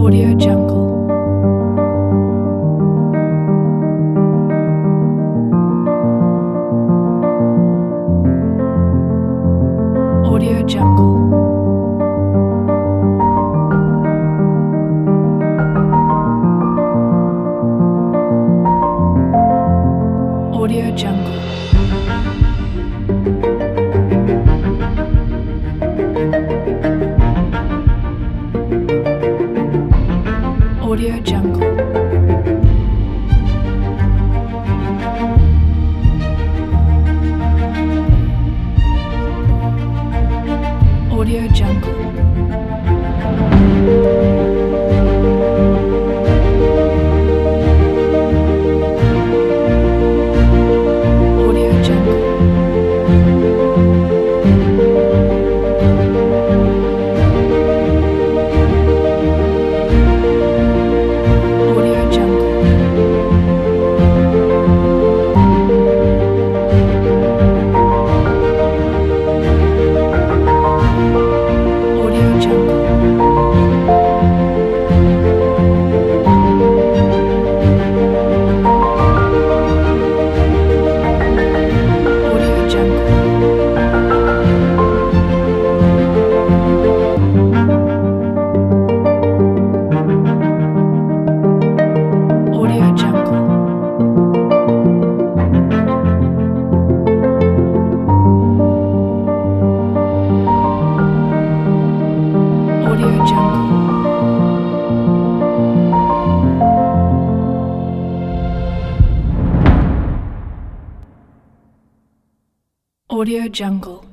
Audio Jungle. Audio Jungle. Audio Jungle. Audio Jungle. Audio Jungle. Audio Jungle. Audio Jungle. Audio Jungle. Audio Jungle. Audio Jungle. Audio Jungle. Audio Jungle.